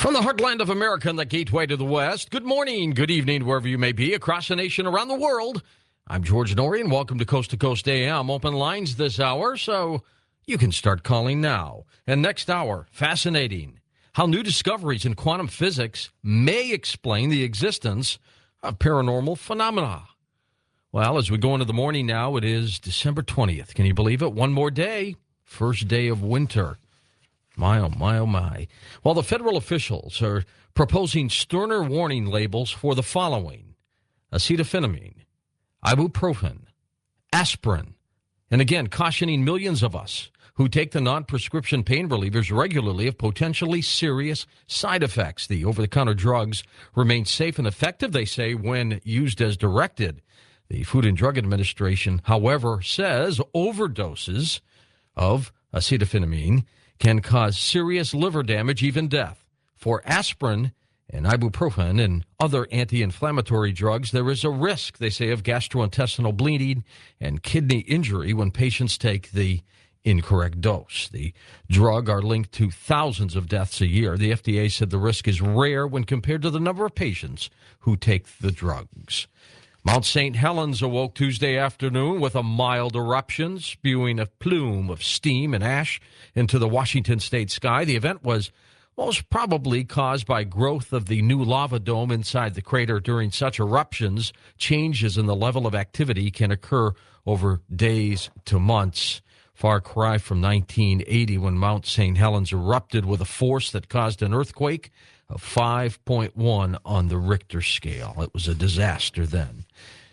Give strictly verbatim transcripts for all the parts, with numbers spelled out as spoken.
From the heartland of America and the gateway to the West, good morning, good evening, wherever you may be, across the nation, around the world. I'm George Norrie, and welcome to Coast to Coast A M. Open lines this hour, so you can start calling now. And next hour, fascinating, how new discoveries in quantum physics may explain the existence of paranormal phenomena. Well, as we go into the morning now, it is December twentieth. Can you believe it? One more day, first day of winter. My, oh, my, oh, my. Well, the federal officials are proposing sterner warning labels for the following: acetaminophen, ibuprofen, aspirin, and again, cautioning millions of us who take the non-prescription pain relievers regularly of potentially serious side effects. The over-the-counter drugs remain safe and effective, they say, when used as directed. The Food and Drug Administration, however, says overdoses of acetaminophen can cause serious liver damage, even death. For aspirin and ibuprofen and other anti-inflammatory drugs, there is a risk, they say, of gastrointestinal bleeding and kidney injury when patients take the incorrect dose. The drug are linked to thousands of deaths a year. The F D A said the risk is rare when compared to the number of patients who take the drugs. Mount Saint Helens awoke Tuesday afternoon with a mild eruption, spewing a plume of steam and ash into the Washington state sky. The event was most probably caused by growth of the new lava dome inside the crater. During such eruptions, changes in the level of activity can occur over days to months. Far cry from nineteen eighty, when Mount Saint Helens erupted with a force that caused an earthquake of five point one on the Richter scale. It was a disaster then.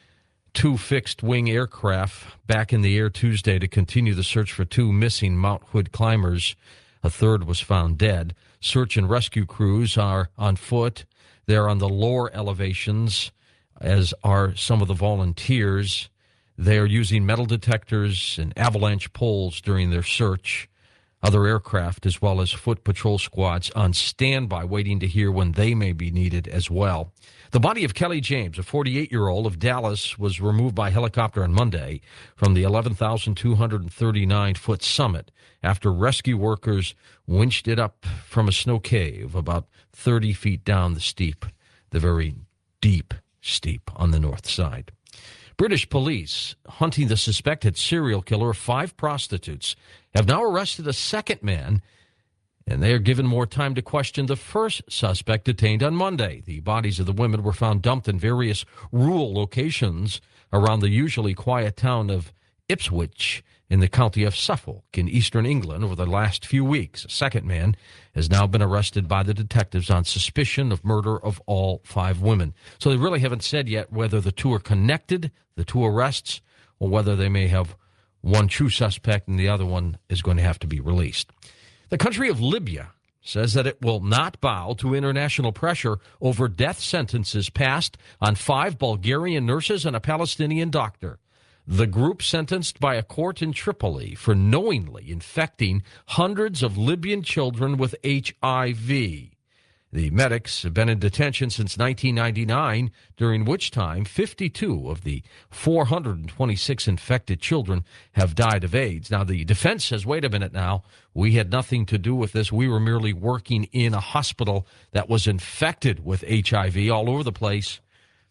Two fixed-wing aircraft back in the air Tuesday to continue the search for two missing Mount Hood climbers. A third was found dead. Search and rescue crews are on foot. They're on the lower elevations, as are some of the volunteers. They are using metal detectors and avalanche poles during their search. Other aircraft, as well as foot patrol squads, on standby, waiting to hear when they may be needed as well. The body of Kelly James, a forty-eight-year-old of Dallas, was removed by helicopter on Monday from the eleven thousand two hundred thirty-nine foot summit after rescue workers winched it up from a snow cave about thirty feet down the steep, the very deep steep on the north side. British police, hunting the suspected serial killer of five prostitutes, have now arrested a second man, and they are given more time to question the first suspect detained on Monday. The bodies of the women were found dumped in various rural locations around the usually quiet town of Ipswich in the county of Suffolk in eastern England over the last few weeks. A second man has now been arrested by the detectives on suspicion of murder of all five women. So they really haven't said yet whether the two are connected, the two arrests, or whether they may have one true suspect and the other one is going to have to be released. The country of Libya says that it will not bow to international pressure over death sentences passed on five Bulgarian nurses and a Palestinian doctor. The group sentenced by a court in Tripoli for knowingly infecting hundreds of Libyan children with H I V. The medics have been in detention since nineteen ninety-nine, during which time fifty-two of the four hundred twenty-six infected children have died of AIDS. Now, the defense says, wait a minute now, we had nothing to do with this. We were merely working in a hospital that was infected with H I V all over the place.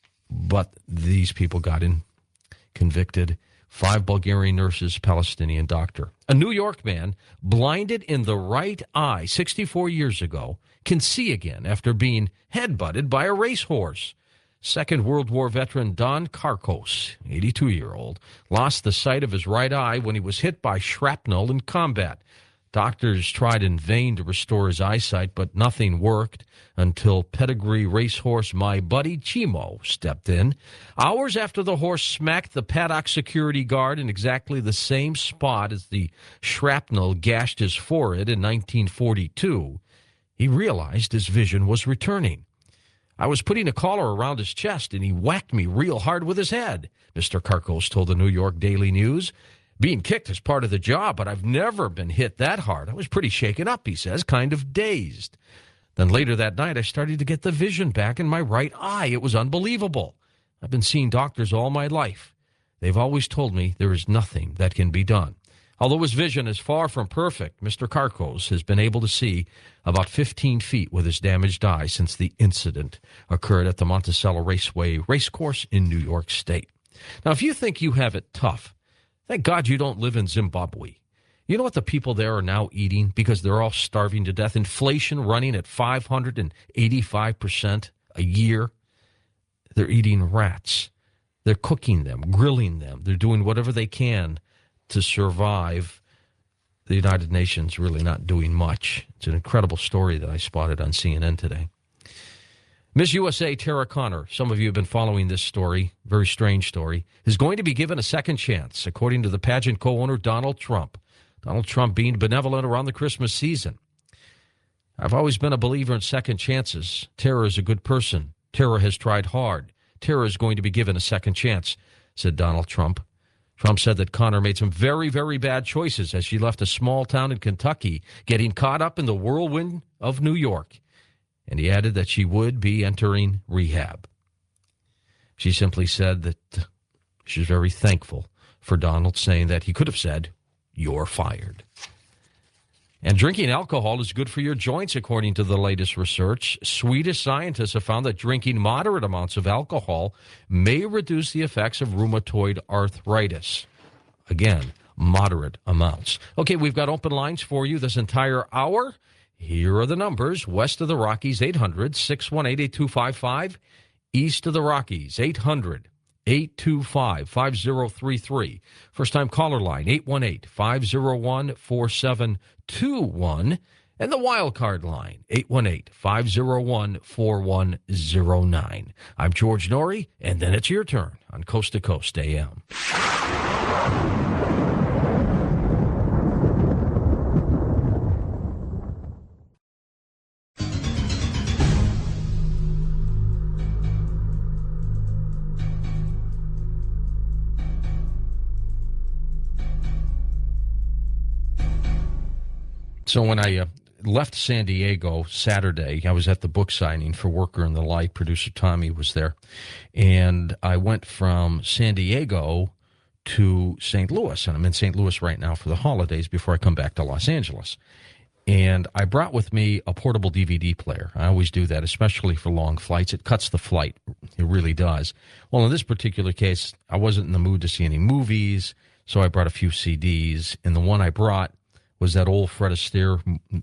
But these people got in. Convicted. Five Bulgarian nurses, Palestinian doctor. A New York man blinded in the right eye sixty-four years ago can see again after being headbutted by a racehorse. Second World War veteran Don Karkos, eighty-two-year-old, lost the sight of his right eye when he was hit by shrapnel in combat. Doctors tried in vain to restore his eyesight, but nothing worked until pedigree racehorse My Buddy Chimo stepped in. Hours after the horse smacked the paddock security guard in exactly the same spot as the shrapnel gashed his forehead in nineteen forty-two, he realized his vision was returning. I was putting a collar around his chest, and he whacked me real hard with his head, Mister Karkos told the New York Daily News. Being kicked is part of the job, but I've never been hit that hard. I was pretty shaken up, he says, kind of dazed. Then later that night, I started to get the vision back in my right eye. It was unbelievable. I've been seeing doctors all my life. They've always told me there is nothing that can be done. Although his vision is far from perfect, Mister Carcos has been able to see about fifteen feet with his damaged eye since the incident occurred at the Monticello Raceway Racecourse in New York State. Now, if you think you have it tough, thank God you don't live in Zimbabwe. You know what the people there are now eating because they're all starving to death? Inflation running at five hundred eighty-five percent a year. They're eating rats. They're cooking them, grilling them. They're doing whatever they can to survive. The United Nations really not doing much. It's an incredible story that I spotted on C N N today. Miss U S A Tara Conner, some of you have been following this story, very strange story, is going to be given a second chance, according to the pageant co-owner Donald Trump. Donald Trump being benevolent around the Christmas season. I've always been a believer in second chances. Tara is a good person. Tara has tried hard. Tara is going to be given a second chance, said Donald Trump. Trump said that Conner made some very, very bad choices as she left a small town in Kentucky, getting caught up in the whirlwind of New York. And he added that she would be entering rehab. She simply said that she's very thankful for Donald saying that he could have said, "You're fired." And drinking alcohol is good for your joints, according to the latest research. Swedish scientists have found that drinking moderate amounts of alcohol may reduce the effects of rheumatoid arthritis. Again, moderate amounts. Okay, we've got open lines for you this entire hour. Here are the numbers. West of the Rockies, eight hundred, six one eight, eight two five five. East of the Rockies, eight hundred, eight two five, five zero three three. First-time caller line, eight one eight, five zero one, four seven two one. And the wild card line, eight one eight, five zero one, four one zero nine. I'm George Noory, and then it's your turn on Coast to Coast A M. So when I uh, left San Diego Saturday, I was at the book signing for Worker in the Light. Producer Tommy was there. And I went from San Diego to Saint Louis. And I'm in Saint Louis right now for the holidays before I come back to Los Angeles. And I brought with me a portable D V D player. I always do that, especially for long flights. It cuts the flight. It really does. Well, in this particular case, I wasn't in the mood to see any movies, so I brought a few C Ds. And the one I brought was that old Fred Astaire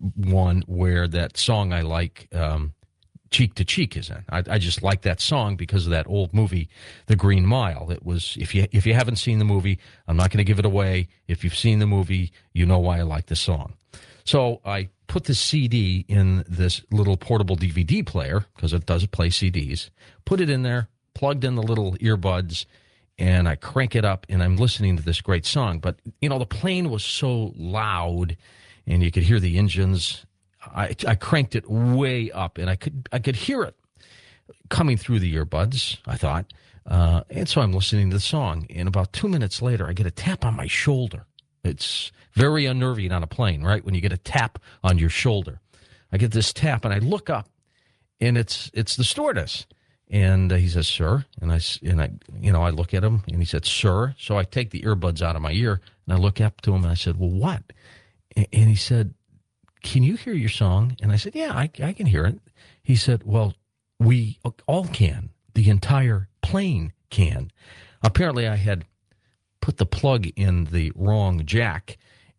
one where that song I like, um, Cheek to Cheek, is in. I, I just like that song because of that old movie, The Green Mile. It was, if you if you haven't seen the movie, I'm not going to give it away. If you've seen the movie, you know why I like the song. So I put the C D in this little portable D V D player, because it does play C Ds, put it in there, plugged in the little earbuds, and I crank it up, and I'm listening to this great song. But, you know, the plane was so loud, and you could hear the engines. I, I cranked it way up, and I could I could hear it coming through the earbuds, I thought. Uh, and so I'm listening to the song, and about two minutes later, I get a tap on my shoulder. It's very unnerving on a plane, right, when you get a tap on your shoulder. I get this tap, and I look up, and it's it's the stewardess. And uh, he says, "Sir," and I, and I, you know, I look at him, and he said, "Sir." So I take the earbuds out of my ear, and I look up to him, and I said, "Well, what?" And, and he said, "Can you hear your song?" And I said, "Yeah, I, I can hear it." He said, "Well, we all can. The entire plane can." Apparently, I had put the plug in the wrong jack,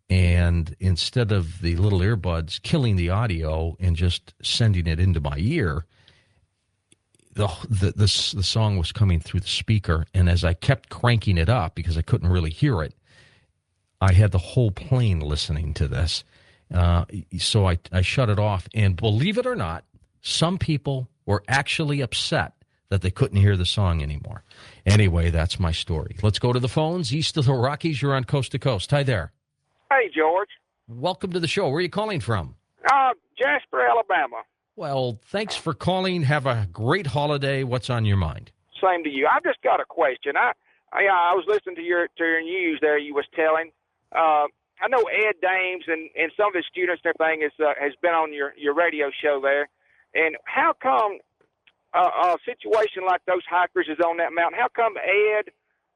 and instead of the little earbuds killing the audio and just sending it into my ear, The, the the the song was coming through the speaker, and as I kept cranking it up because I couldn't really hear it, I had the whole plane listening to this. Uh, so I, I shut it off, and believe it or not, some people were actually upset that they couldn't hear the song anymore. Anyway, that's my story. Let's go to the phones. East of the Rockies, you're on Coast to Coast. Hi there. Hey, George. Welcome to the show. Where are you calling from? Uh, Jasper, Alabama. Well, thanks for calling. Have a great holiday. What's on your mind? Same to you. I've just got a question. I I, I was listening to your to your news there. You was telling. Uh, I know Ed Dames and, and some of his students and everything is, uh, has been on your, your radio show there. And how come uh, a situation like those hikers is on that mountain? How come Ed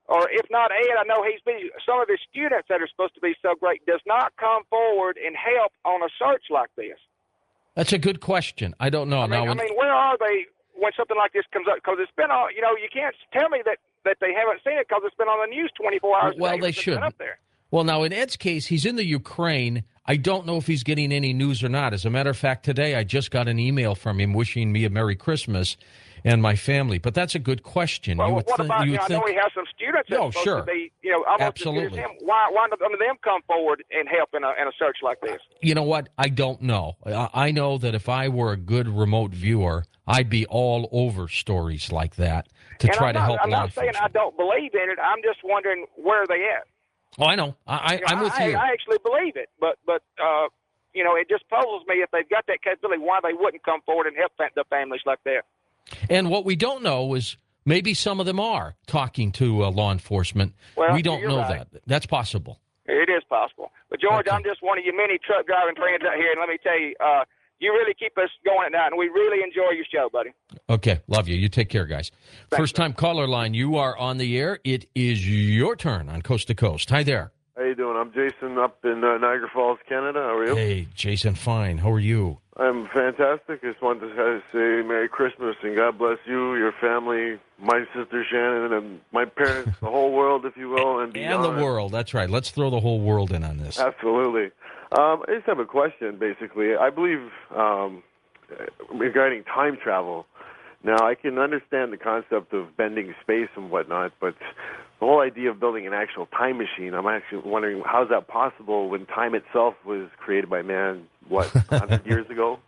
or if not Ed, I know he's been, some of his students that are supposed to be so great does not come forward and help on a search like this. That's a good question. I don't know. I mean, now, I when, mean, where are they when something like this comes up? Because it's been on, you know, you can't tell me that, that they haven't seen it because it's been on the news twenty-four hours well, a day they since it's should. been up there. Well, now, in Ed's case, he's in the Ukraine. I don't know if he's getting any news or not. As a matter of fact, today I just got an email from him wishing me a Merry Christmas and my family. But that's a good question. Well, you would what th- about, you you would know, think, I know he has some students that's No, supposed sure. to be, you know, almost Absolutely. as good as him. Why, why don't none of them come forward and help in a, in a search like this? You know what? I don't know. I I know that if I were a good remote viewer, I'd be all over stories like that to and try I'm to not, help I'm law not saying I enforcement. don't believe in it. I'm just wondering where are they at. Oh, I know. I, I, You know, I'm with I, you. I actually believe it, but but uh, you know, it just puzzles me if they've got that capability, why they wouldn't come forward and help the families like that. And what we don't know is maybe some of them are talking to uh, law enforcement. Well, we don't you're know right. that. That's possible. It is possible. But George, Okay. I'm just one of your many truck driving friends out here, and let me tell you, uh, you really keep us going at night, and we really enjoy your show, buddy. Okay. Love you. You take care, guys. First time caller line. You are on the air. It is your turn on Coast to Coast. Hi there. How you doing? I'm Jason up in uh, Niagara Falls, Canada. How are you? Hey, Jason. Fine. How are you? I'm fantastic. Just wanted to say Merry Christmas and God bless you, your family, my sister Shannon, and my parents, the whole world, if you will, and beyond. And the world. That's right. Let's throw the whole world in on this. Absolutely. Um, I just have a question, basically. I believe um, regarding time travel. Now, I can understand the concept of bending space and whatnot, but the whole idea of building an actual time machine, I'm actually wondering, how is that possible when time itself was created by man, what, one hundred years ago?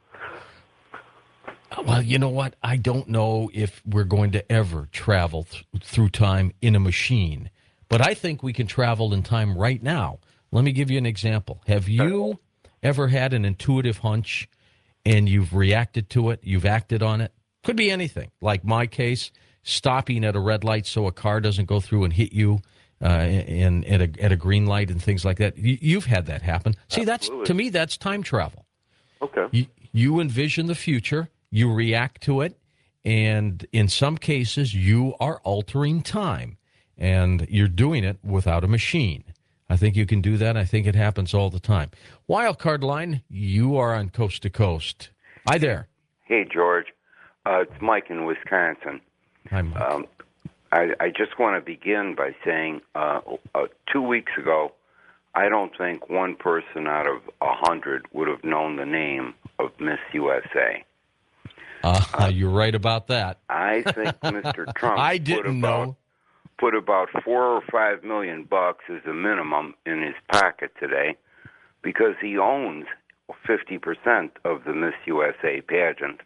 Well, you know what? I don't know if we're going to ever travel th- through time in a machine, but I think we can travel in time right now. Let me give you an example. Have you ever had an intuitive hunch and you've reacted to it, you've acted on it? Could be anything. Like my case, stopping at a red light so a car doesn't go through and hit you uh, in, in a, at a green light and things like that. You, you've had that happen. See, that's Absolutely. to me, that's time travel. Okay. You, you envision the future, you react to it, and in some cases, you are altering time, and you're doing it without a machine. I think you can do that. I think it happens all the time. Wild card line, you are on Coast to Coast. Hi there. Hey, George. Uh, it's Mike in Wisconsin. Hi, Mike. Um, I, I just want to begin by saying uh, uh, two weeks ago, I don't think one person out of a hundred would have known the name of Miss U S A. Uh, you're right about that. I think Mister Trump I put didn't about, know. put about four or five million bucks as a minimum in his pocket today because he owns fifty percent of the Miss U S A pageant.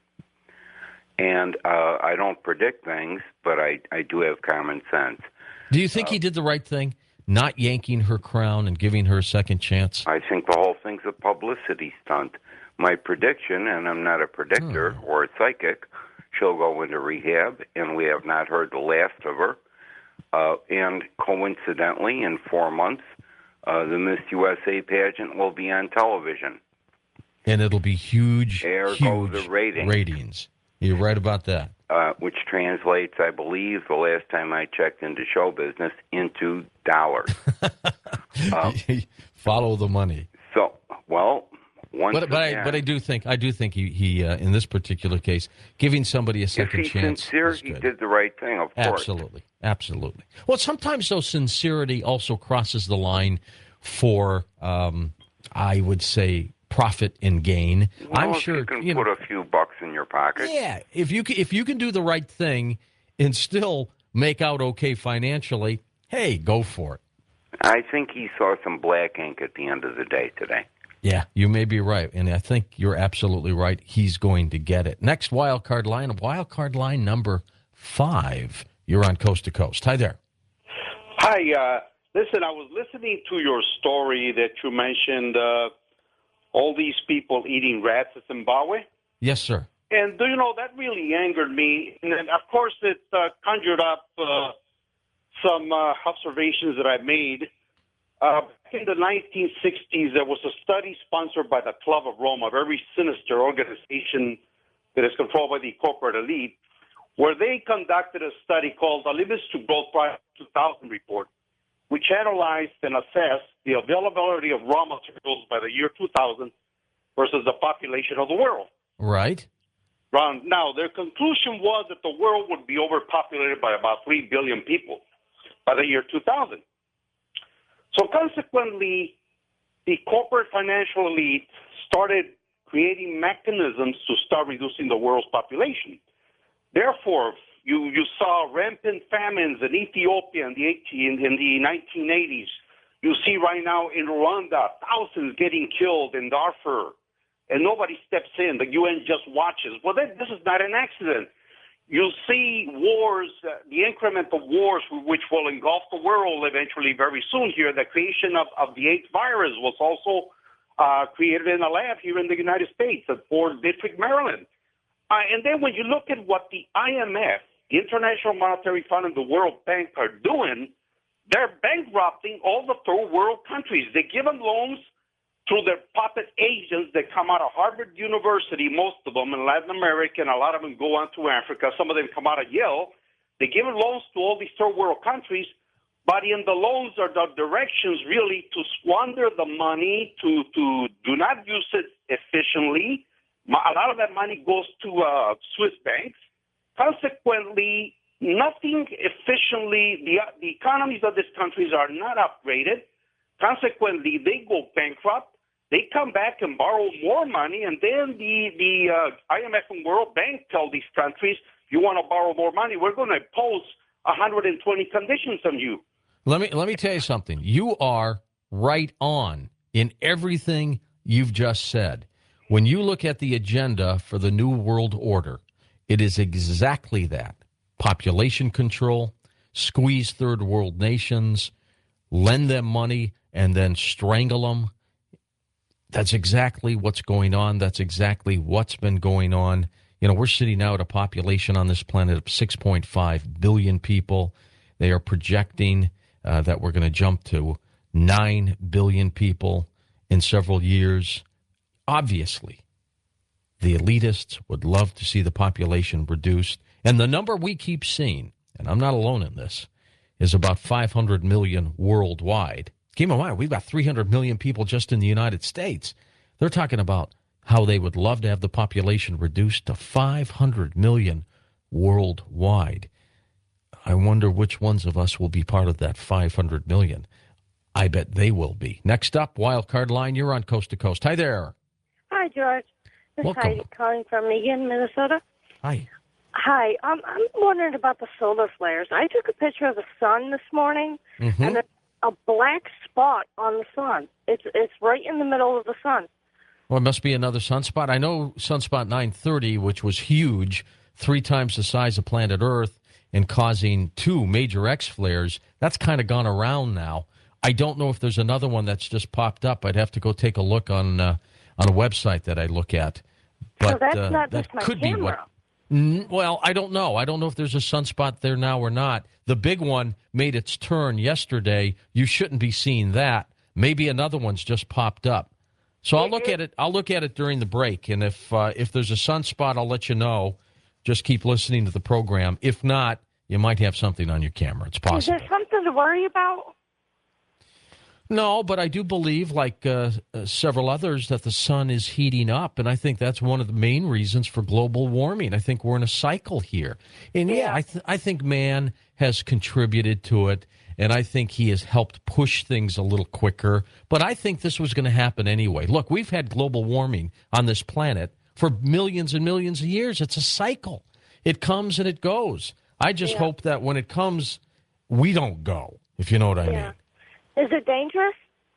And uh, I don't predict things, but I, I do have common sense. Do you think he did the right thing, not yanking her crown and giving her a second chance? I think the whole thing's a publicity stunt. My prediction, and I'm not a predictor Hmm. or a psychic, she'll go into rehab, and we have not heard the last of her. Uh, and coincidentally, in four months, uh, the Miss U S A pageant will be on television. And it'll be huge, There go huge the ratings. ratings. You're right about that. Uh, which translates, I believe, the last time I checked into show business, into dollars. um, Follow the money. so, well, once But, but I again, but I do think I do think he he uh, in this particular case, giving somebody a if second he's chance sincere, is he good. did the right thing, of course. Absolutely, absolutely. Well, sometimes though sincerity also crosses the line for um, I would say profit and gain. Well, I'm if sure you can you put know, a few bucks in your pocket. yeah, if you can, if you can do the right thing and still make out okay financially, hey, go for it. I think he saw some black ink at the end of the day today. Yeah, you may be right, and I think you're absolutely right. He's going to get it. Next wild card line, wild card line number five. You're on Coast to Coast. Hi there. Hi. Uh, listen, I was listening to your story that you mentioned uh, all these people eating rats in Zimbabwe. Yes, sir. And, do you know, that really angered me. And, then, of course, it uh, conjured up uh, some uh, observations that I made. Uh, back in the nineteen sixties, there was a study sponsored by the Club of Rome, a very sinister organization that is controlled by the corporate elite, where they conducted a study called the Limits to Growth Project two thousand report, which analyzed and assessed the availability of raw materials by the year two thousand versus the population of the world. Right. Now, their conclusion was that the world would be overpopulated by about three billion people by the year two thousand. So consequently, the corporate financial elite started creating mechanisms to start reducing the world's population. Therefore, you, you saw rampant famines in Ethiopia in the, eighteen, in the nineteen eighties. You see right now in Rwanda, thousands getting killed in Darfur, and nobody steps in. The U N just watches. Well, that, this is not an accident. You see wars, uh, the increment of wars which will engulf the world eventually very soon here. The creation of, of the AIDS virus was also uh, created in a lab here in the United States at Fort Detrick, Maryland. Uh, and then when you look at what the I M F, the International Monetary Fund, and the World Bank are doing, they're bankrupting all the third world countries. They give them loans through their puppet agents that come out of Harvard University, most of them in Latin America, and a lot of them go on to Africa. Some of them come out of Yale. They give loans to all these third world countries, but in the loans are the directions really to squander the money, to, to do not use it efficiently. A lot of that money goes to uh, Swiss banks. Consequently, nothing efficiently, the, the economies of these countries are not upgraded. Consequently, they go bankrupt. They come back and borrow more money, and then the, the uh, I M F and World Bank tell these countries, you want to borrow more money, we're going to impose one hundred twenty conditions on you. Let me let me tell you something. You are right on in everything you've just said. When you look at the agenda for the New World Order, it is exactly that. Population control, squeeze third world nations, lend them money, and then strangle them. That's exactly what's going on. That's exactly what's been going on. You know, we're sitting now at a population on this planet of six point five billion people. They are projecting uh, that we're going to jump to nine billion people in several years. Obviously, the elitists would love to see the population reduced. And the number we keep seeing, and I'm not alone in this, is about five hundred million worldwide. Keep in mind, we've got three hundred million people just in the United States. They're talking about how they would love to have the population reduced to five hundred million worldwide. I wonder which ones of us will be part of that five hundred million. I bet they will be. Next up, Wild Card Line, you're on Coast to Coast. Hi there. Hi, George. This is Welcome. Heidi calling from Megan, Minnesota. Hi. Hi. Um, I'm wondering about the solar flares. I took a picture of the sun this morning, Mm-hmm. and there's a black spot on the sun. It's it's right in the middle of the sun. Well, it must be another sunspot. I know Sunspot nine thirty, which was huge, three times the size of planet Earth, and causing two major X flares. That's kind of gone around now. I don't know if there's another one that's just popped up. I'd have to go take a look on uh, on a website that I look at. But so that's uh, not that just my could camera. be what. Mm, Well, I don't know. I don't know if there's a sunspot there now or not. The big one made its turn yesterday. You shouldn't be seeing that. Maybe another one's just popped up. So I'll look at it. I'll look at it during the break, and if uh, if there's a sunspot, I'll let you know. Just keep listening to the program. If not, you might have something on your camera. It's Is possible. there something to worry about? No, but I do believe, like uh, uh, several others, that the sun is heating up, and I think that's one of the main reasons for global warming. I think we're in a cycle here, and yeah, Yeah. I, th- I think man has contributed to it, and I think he has helped push things a little quicker. But I think this was going to happen anyway. Look, we've had global warming on this planet for millions and millions of years. It's a cycle. It comes and it goes. I just Yeah. hope that when it comes, we don't go, if you know what I Yeah. mean. Is it dangerous?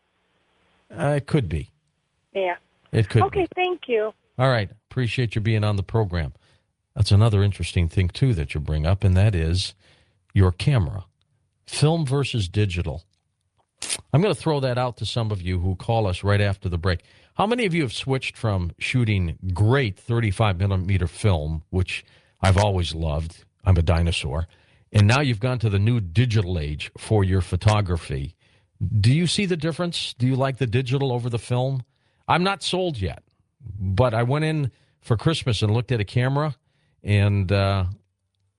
Uh, it could be. Yeah. It could Okay, be. thank you. All right. Appreciate you being on the program. That's another interesting thing, too, that you bring up, and that is your camera. Film versus digital. I'm going to throw that out to some of you who call us right after the break. How many of you have switched from shooting great thirty-five millimeter film, which I've always loved, I'm a dinosaur, and now you've gone to the new digital age for your photography? Do you see the difference? Do you like the digital over the film? I'm not sold yet, but I went in for Christmas and looked at a camera, and uh,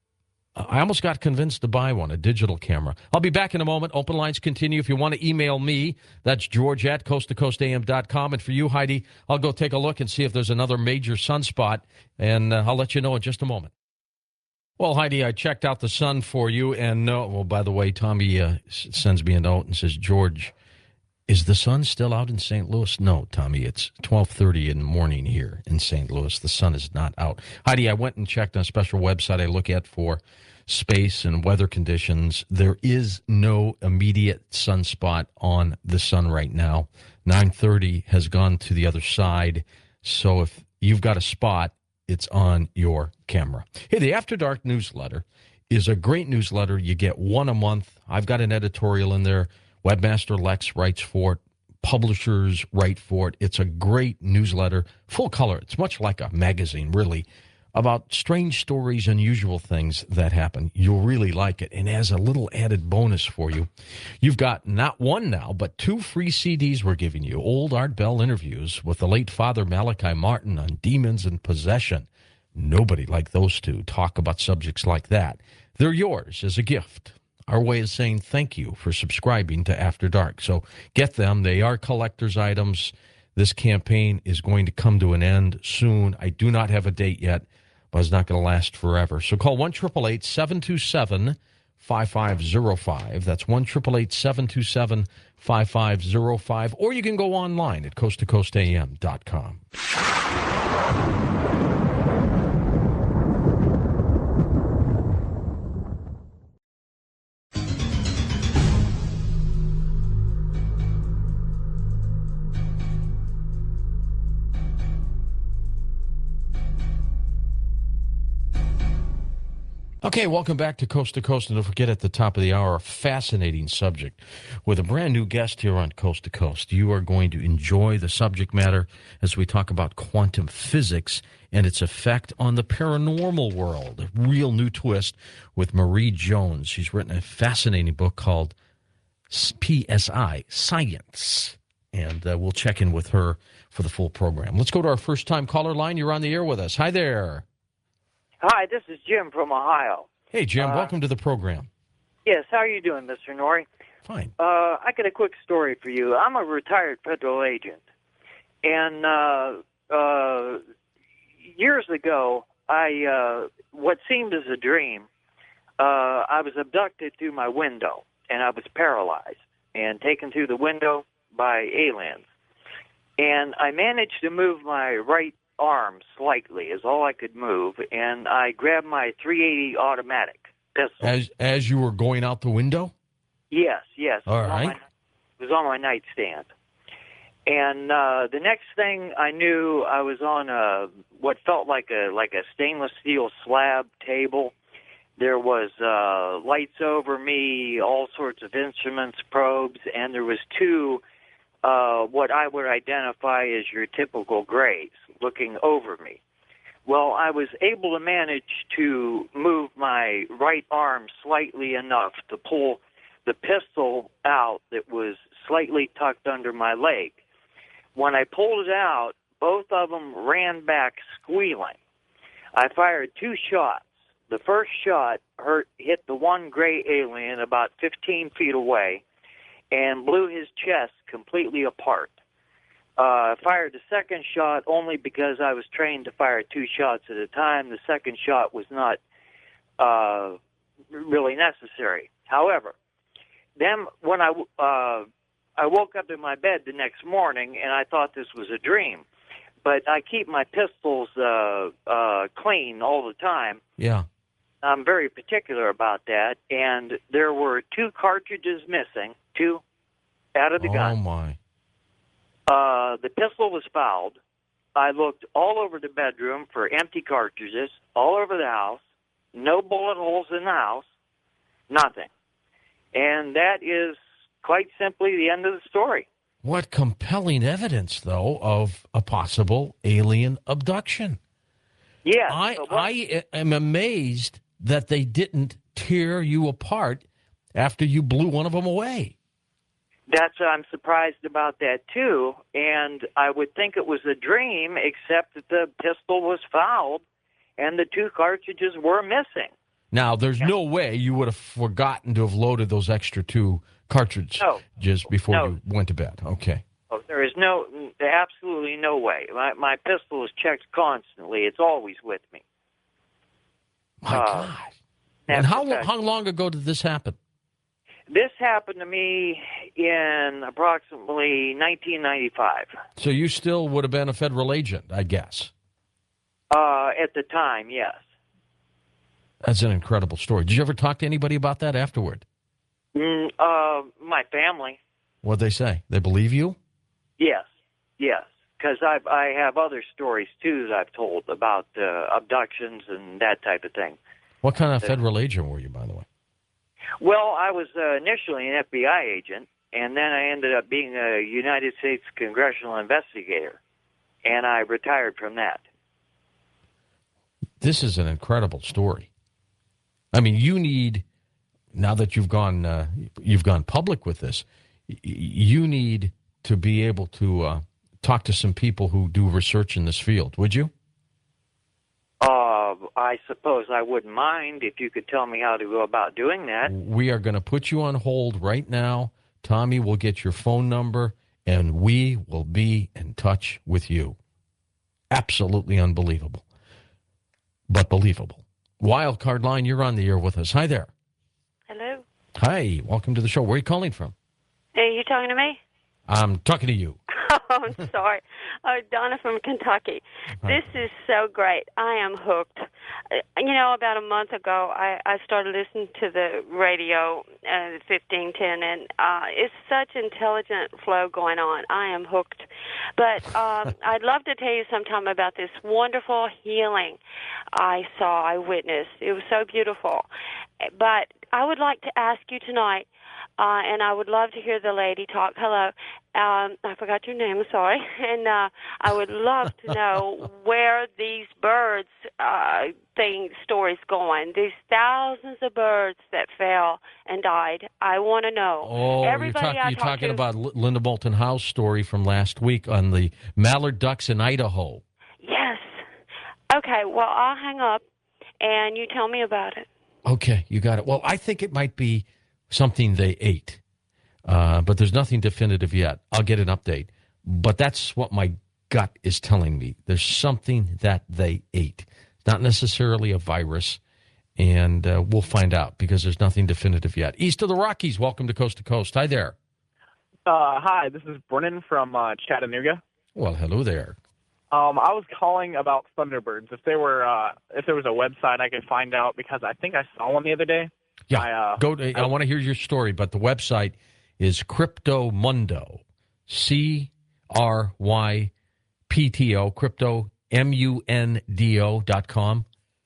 I almost got convinced to buy one, a digital camera. I'll be back in a moment. Open lines continue. If you want to email me, that's George at coast to coast a m dot com. And for you, Heidi, I'll go take a look and see if there's another major sunspot, and uh, I'll let you know in just a moment. Well, Heidi, I checked out the sun for you, and no, well, by the way, Tommy uh, sends me a note and says, George, is the sun still out in Saint Louis? No, Tommy, it's twelve thirty in the morning here in Saint Louis. The sun is not out. Heidi, I went and checked on a special website I look at for space and weather conditions. There is no immediate sunspot on the sun right now. nine thirty has gone to the other side, so if you've got a spot, it's on your camera. Hey, the After Dark newsletter is a great newsletter. You get one a month. I've got an editorial in there. Webmaster Lex writes for it. Publishers write for it. It's a great newsletter, full color. It's much like a magazine, really, about strange stories, unusual things that happen. You'll really like it. And as a little added bonus for you, you've got not one now, but two free C Ds we're giving you. Old Art Bell interviews with the late Father Malachi Martin on demons and possession. Nobody like those two talk about subjects like that. They're yours as a gift. Our way of saying thank you for subscribing to After Dark. So get them. They are collector's items. This campaign is going to come to an end soon. I do not have a date yet, but it's not going to last forever. So call one eight eight eight, seven two seven, five five zero five. That's one eight eight eight, seven two seven, five five zero five. Or you can go online at coast to coast a m dot com. Okay, welcome back to Coast to Coast. And don't forget, at the top of the hour, a fascinating subject with a brand new guest here on Coast to Coast. You are going to enjoy the subject matter as we talk about quantum physics and its effect on the paranormal world. A real new twist with Marie Jones. She's written a fascinating book called P S I, Science. And uh, we'll check in with her for the full program. Let's go to our first-time caller line. You're on the air with us. Hi there. Hi, this is Jim from Ohio. Hey, Jim. Uh, welcome to the program. Yes, how are you doing, Mister Norrie? Fine. Uh, I got a quick story for you. I'm a retired federal agent, and uh, uh, years ago, I uh, what seemed as a dream, uh, I was abducted through my window, and I was paralyzed and taken through the window by aliens. And I managed to move my right arm slightly, is all I could move, and I grabbed my three eighty automatic pistol. As as you were going out the window? Yes, yes. All it was right. on my, it was on my nightstand. And uh, the next thing I knew, I was on a what felt like a like a stainless steel slab table. There was uh, lights over me, all sorts of instruments, probes, and there was two uh, what I would identify as your typical grays looking over me. Well, I was able to manage to move my right arm slightly enough to pull the pistol out that was slightly tucked under my leg. When I pulled it out, both of them ran back squealing. I fired two shots. The first shot hurt, hit the one gray alien about fifteen feet away and blew his chest completely apart. Uh, I fired the second shot only because I was trained to fire two shots at a time. The second shot was not uh, really necessary. However, then when I, uh, I woke up in my bed the next morning and I thought this was a dream, but I keep my pistols uh, uh, clean all the time. Yeah. I'm very particular about that, and there were two cartridges missing, two out of the oh, gun. Oh, my. Uh, the pistol was fouled. I looked all over the bedroom for empty cartridges, all over the house, no bullet holes in the house, nothing. And that is quite simply the end of the story. What compelling evidence, though, of a possible alien abduction. Yeah. I, so what- I am amazed that they didn't tear you apart after you blew one of them away. That's I'm surprised about that too, and I would think it was a dream, except that the pistol was fouled and the two cartridges were missing. Now, there's Yeah. no way you would have forgotten to have loaded those extra two cartridges No. just before No. you went to bed. Okay. Oh, there is no, absolutely no way. My my pistol is checked constantly. It's always with me. My Uh, God. And how, lo- protect- how long ago did this happen? This happened to me in approximately nineteen ninety-five. So you still would have been a federal agent, I guess. Uh, at the time, yes. That's an incredible story. Did you ever talk to anybody about that afterward? Mm, uh, my family, What'd they say? They believe you? yes, yes. Because I I have other stories too that I've told about uh, abductions and that type of thing. What kind of federal agent were you, by the way? Well, I was uh, initially an F B I agent, and then I ended up being a United States congressional investigator, and I retired from that. This is an incredible story. I mean, you need, now that you've gone uh, you've gone public with this, y- you need to be able to uh, talk to some people who do research in this field, would you? Uh, I suppose I wouldn't mind if you could tell me how to go about doing that. We are going to put you on hold right now. Tommy will get your phone number, and we will be in touch with you. Absolutely unbelievable, but believable. Wild Card Line, you're on the air with us. Hi there. Hello. Hi, welcome to the show. Where are you calling from? Are you talking to me? I'm talking to you. Oh, I'm sorry. Oh, Donna from Kentucky. This is so great. I am hooked. Uh, You know, about a month ago, I, I started listening to the radio, uh, fifteen ten, and uh, it's such intelligent flow going on. I am hooked. But um, I'd love to tell you sometime about this wonderful healing I saw, I witnessed. It was so beautiful. But I would like to ask you tonight, Uh, and I would love to hear the lady talk. Hello. Um, I forgot your name, sorry. And uh, I would love to know where these birds uh, thing stories going. These thousands of birds that fell and died. I want to know. Oh, Everybody you're, talk, I you're talk talking to, about L- Linda Bolton Howe's story from last week on the mallard ducks in Idaho. Yes. Okay, well, I'll hang up, and you tell me about it. Okay, you got it. Well, I think it might be something they ate, uh, but there's nothing definitive yet. I'll get an update. But that's what my gut is telling me. There's something that they ate. Not necessarily a virus, and uh, we'll find out because there's nothing definitive yet. East of the Rockies, welcome to Coast to Coast. Hi there. Uh, hi, this is Brennan from uh, Chattanooga. Well, hello there. Um, I was calling about Thunderbirds. If there were, uh, if there was a website I could find out, because I think I saw one the other day. Yeah, I, uh, go. To, I, I want to hear your story, but the website is Crypto Mundo, C R Y P T O, Crypto M U N D O dot com.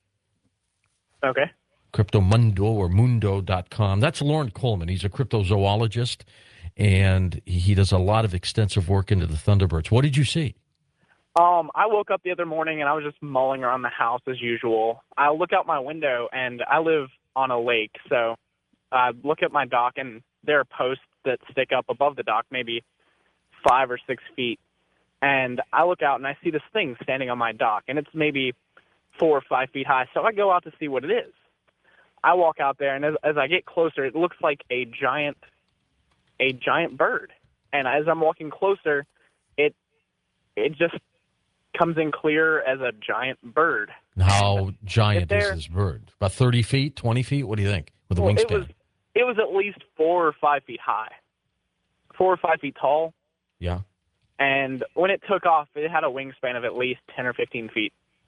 Okay. Cryptomundo or mundo dot com. That's Lauren Coleman. He's a cryptozoologist, and he does a lot of extensive work into the Thunderbirds. What did you see? Um, I woke up the other morning and I was just mulling around the house as usual. I look out my window and I live on a lake, so I look at my dock and there are posts that stick up above the dock, maybe five or six feet. And I look out and I see this thing standing on my dock, and it's maybe four or five feet high. So I go out to see what it is. I walk out there, and as, as I get closer, it looks like a giant, a giant bird. And as I'm walking closer, it it just comes in clear as a giant bird. How giant is there- this bird? About thirty feet, twenty feet? What do you think with a Well, wingspan? it was it was at least four or five feet high, four or five feet tall. Yeah. And when it took off, it had a wingspan of at least ten or fifteen feet.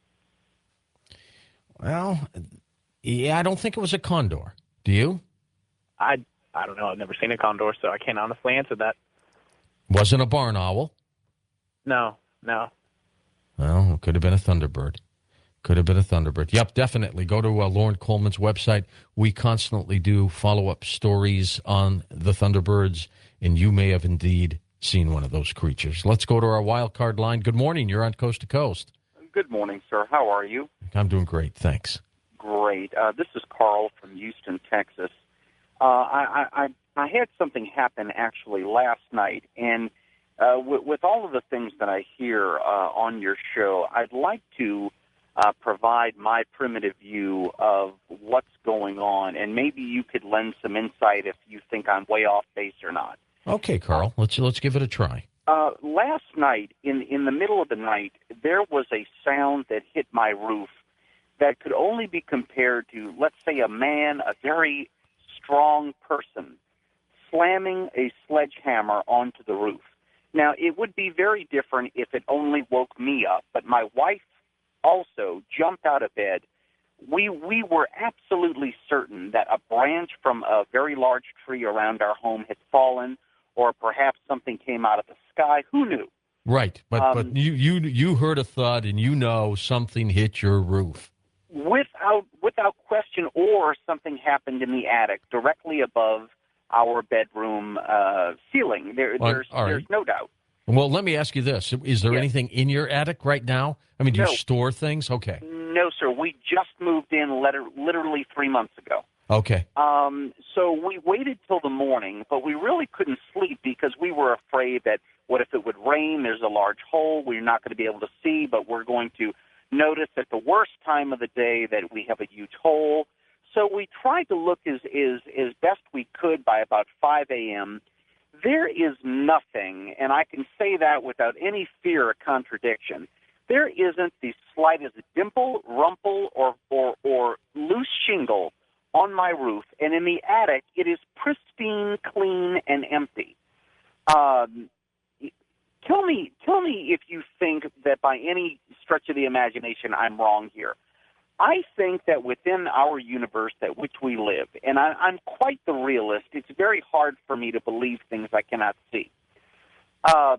Well, yeah, I don't think it was a condor. Do you? I I don't know. I've never seen a condor, so I can't honestly answer that. Wasn't a barn owl. No, no. Well, it could have been a Thunderbird. Could have been a Thunderbird. Yep, definitely. Go to uh, Lauren Coleman's website. We constantly do follow-up stories on the Thunderbirds, and you may have indeed seen one of those creatures. Let's go to our wild card line. Good morning. You're on Coast to Coast. Good morning, sir. How are you? I'm doing great. Thanks. Great. Uh, this is Carl from Houston, Texas. Uh, I, I, I had something happen actually last night, and uh, with, with all of the things that I hear uh, on your show, I'd like to uh, provide my primitive view of what's going on, and maybe you could lend some insight if you think I'm way off base or not. Okay, Carl, let's let's give it a try. Uh, last night, in in the middle of the night, there was a sound that hit my roof that could only be compared to, let's say, a man, a very strong person, slamming a sledgehammer onto the roof. Now, it would be very different if it only woke me up, but my wife also jumped out of bed. We we were absolutely certain that a branch from a very large tree around our home had fallen, or perhaps something came out of the sky. Who knew? Right, but Um, but you, you you heard a thud and you know something hit your roof. Without without question, or something happened in the attic directly above our bedroom uh, ceiling. There, Well, there's all right. there's no doubt. Well, let me ask you this: is there Yes. anything in your attic right now? I mean, do No. you store things? Okay, No, sir. We just moved in letter, literally three months ago. okay, Um, so we waited till the morning, but we really couldn't sleep because we were afraid that what if it would rain? There's a large hole we're not going to be able to see, but we're going to notice at the worst time of the day that we have a huge hole. So we tried to look as as, as best we could by about five a.m. There is nothing, and I can say that without any fear of contradiction. There isn't the slightest dimple, rumple, or, or, or loose shingle on my roof, and in the attic, it is pristine, clean, and empty. Um, tell me, tell me if you think that by any stretch of the imagination I'm wrong here. I think that within our universe at which we live, and I, I'm quite the realist, it's very hard for me to believe things I cannot see. Uh,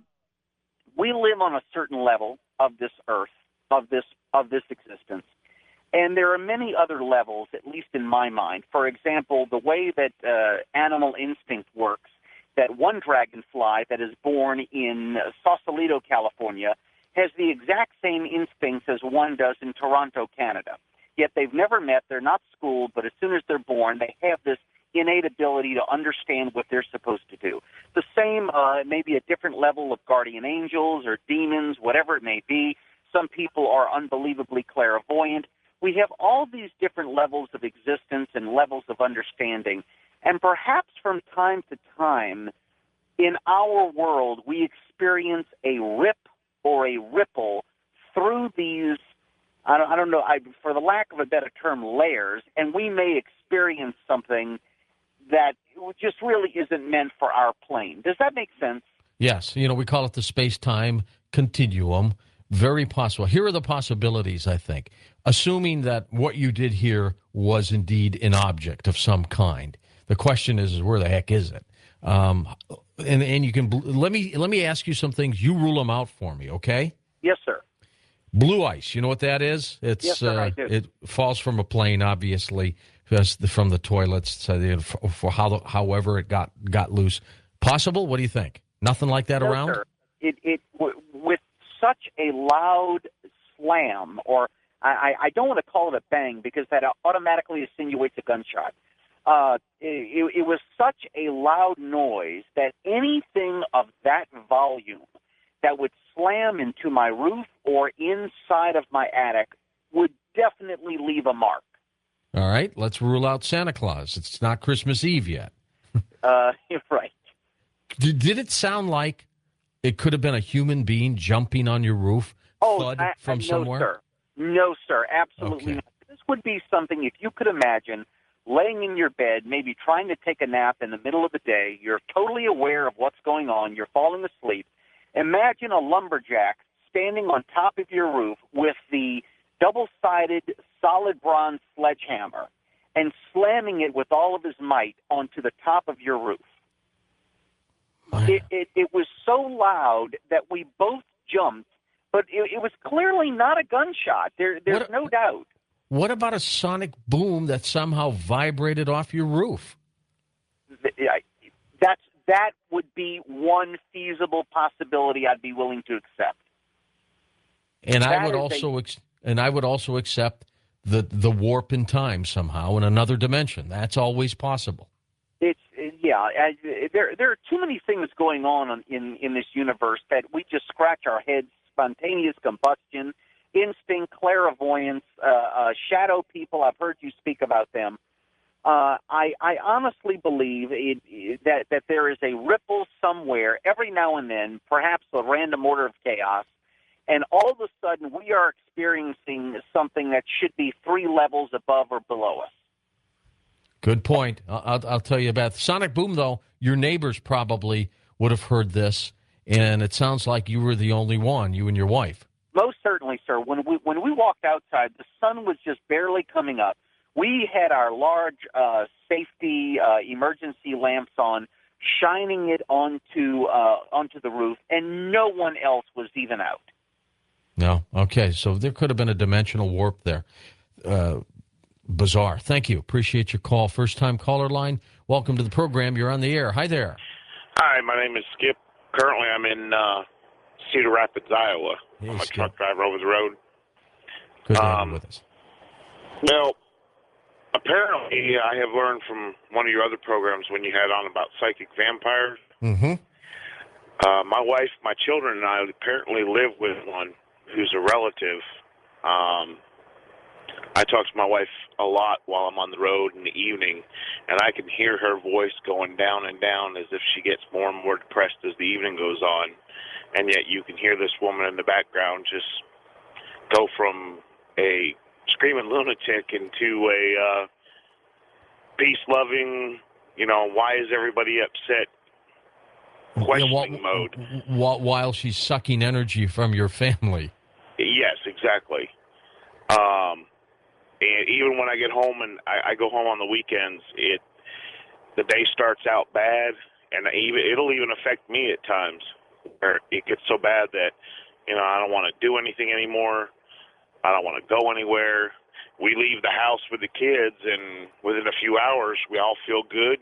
we live on a certain level of this earth, of this of this existence. And there are many other levels, at least in my mind. For example, the way that uh, animal instinct works, that one dragonfly that is born in Sausalito, California, has the exact same instincts as one does in Toronto, Canada. Yet they've never met, they're not schooled, but as soon as they're born, they have this innate ability to understand what they're supposed to do. The same, uh, maybe a different level of guardian angels or demons, whatever it may be. Some people are unbelievably clairvoyant. We have all these different levels of existence and levels of understanding. And perhaps from time to time, in our world, we experience a rip or a ripple through these, I don't, I don't know, I, for the lack of a better term, layers, and we may experience something that just really isn't meant for our plane. Does that make sense? yes. You know, we call it the space-time continuum. Very possible. Here are the possibilities, I think. Assuming that what you did here was indeed an object of some kind. The question is, is where the heck is it? Um, and and you can let me let me ask you some things. You rule them out for me, okay? Yes, sir. Blue ice. You know what that is? It's Yes, sir, uh, I do. it falls from a plane, obviously, just the- from the toilets. So the, for, for how, however it got got loose. Possible? What do you think? Nothing like that No, around? sir. It it w- with such a loud slam, or I, I I don't want to call it a bang because that automatically insinuates a gunshot. Uh, it, it was such a loud noise that anything of that volume that would slam into my roof or inside of my attic would definitely leave a mark. All right, let's rule out Santa Claus. It's not Christmas Eve yet. Uh, you're right. Did, did it sound like it could have been a human being jumping on your roof, Oh, thud I, from I, no, somewhere? sir. No, sir. Absolutely Okay. not. This would be something, if you could imagine, laying in your bed, maybe trying to take a nap in the middle of the day. You're totally aware of what's going on. You're falling asleep. Imagine a lumberjack standing on top of your roof with the double-sided solid bronze sledgehammer and slamming it with all of his might onto the top of your roof. It, it, it was so loud that we both jumped, but it, it was clearly not a gunshot. There, there's What a- no doubt. What about a sonic boom that somehow vibrated off your roof? Th- I- That's that would be one feasible possibility I'd be willing to accept. And I That would is a- also ex- and I would also accept the the warp in time somehow in another dimension. That's always possible. It's yeah. I, there there are too many things going on in in this universe that we just scratch our heads. Spontaneous combustion. instinct, clairvoyance, uh, uh, shadow people. I've heard you speak about them. Uh, I, I honestly believe it, it, that, that there is a ripple somewhere every now and then, perhaps a random order of chaos, and all of a sudden we are experiencing something that should be three levels above or below us. Good point. I'll, I'll tell you about Sonic Boom, though. Your neighbors probably would have heard this, and it sounds like you were the only one, you and your wife. Most certainly, sir. When we when we walked outside, the sun was just barely coming up. We had our large uh, safety uh, emergency lamps on, shining it onto uh, onto the roof, and no one else was even out. No. Okay. So there could have been a dimensional warp there. Uh, bizarre. Thank you. Appreciate your call. First-time caller line. Welcome to the program. You're on the air. Hi there. Hi, my name is Skip. Currently, I'm in uh, Cedar Rapids, Iowa. Hey, I'm a Skip. truck driver over the road. Good to have Um, you with us. Well, apparently, I have learned from one of your other programs when you had on about psychic vampires. Mm-hmm. Uh, my wife, my children, and I apparently live with one who's a relative. Um, I talk to my wife a lot while I'm on the road in the evening, and I can hear her voice going down and down as if she gets more and more depressed as the evening goes on. And yet you can hear this woman in the background just go from a screaming lunatic into a uh, peace-loving, you know, why is everybody upset, questioning Yeah, while, mode. while, while she's sucking energy from your family. Yes, exactly. Um, and even when I get home and I, I go home on the weekends, it the day starts out bad, and even it'll even affect me at times. Or it gets so bad that, you know, I don't want to do anything anymore. I don't want to go anywhere. We leave the house with the kids, and within a few hours, we all feel good.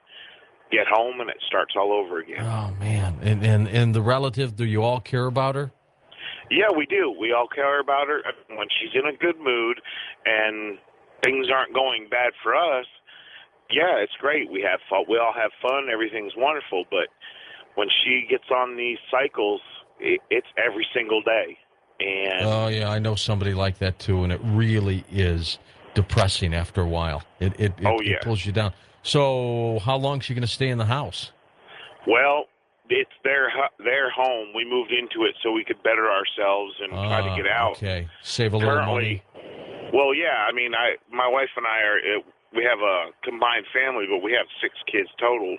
Get home, and it starts all over again. Oh, man. And, and, and the relative, do you all care about her? Yeah, we do. We all care about her. When she's in a good mood and things aren't going bad for us, yeah, it's great. We have fun. We all have fun. Everything's wonderful. But when she gets on these cycles, it, it's every single day. And Oh, yeah, I know somebody like that, too, and it really is depressing after a while. It, it, it, Oh, yeah. it pulls you down. So how long is she going to stay in the house? well, it's their hu- their home. We moved into it so we could better ourselves and try to Ah, get out. Okay, save a little Currently, money. well, yeah. I mean, I my wife and I are it, we have a combined family, but we have six kids total.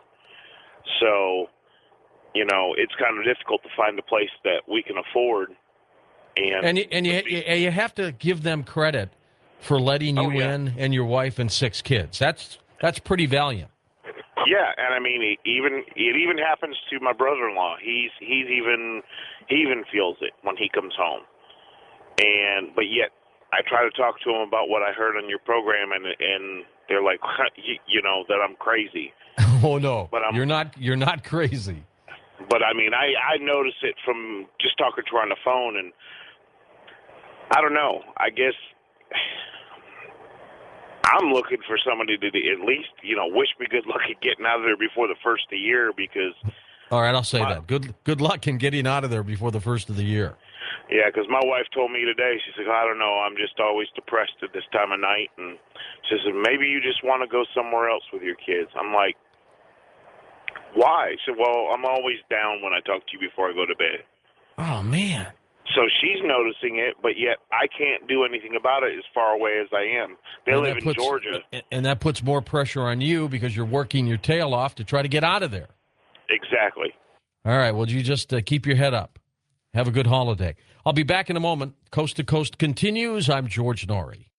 So, you know, it's kind of difficult to find a place that we can afford. And And you, and you, you you have to give them credit for letting you Oh, yeah. in and your wife and six kids. That's that's pretty valiant. yeah, and I mean, it even it even happens to my brother-in-law. He's he's even he even feels it when he comes home. And but yet, I try to talk to him about what I heard on your program, and and they're like, you, you know, that I'm crazy. Oh no, But I'm- you're not you're not crazy. But I mean, I I notice it from just talking to her on the phone, and I don't know. I guess I'm looking for somebody to at least, you know, wish me good luck at getting out of there before the first of the year, because All right, I'll say My- that. Good good luck in getting out of there before the first of the year. yeah, because my wife told me today, she said, I don't know, I'm just always depressed at this time of night, and she said, maybe you just want to go somewhere else with your kids. I'm like, why? She said, well, I'm always down when I talk to you before I go to bed. Oh man. So she's noticing it, but yet I can't do anything about it as far away as I am. They And live that in puts- Georgia. And that puts more pressure on you because you're working your tail off to try to get out of there. Exactly. All right, well, you just uh, keep your head up. Have a good holiday. I'll be back in a moment. Coast to Coast continues. I'm George Norrie.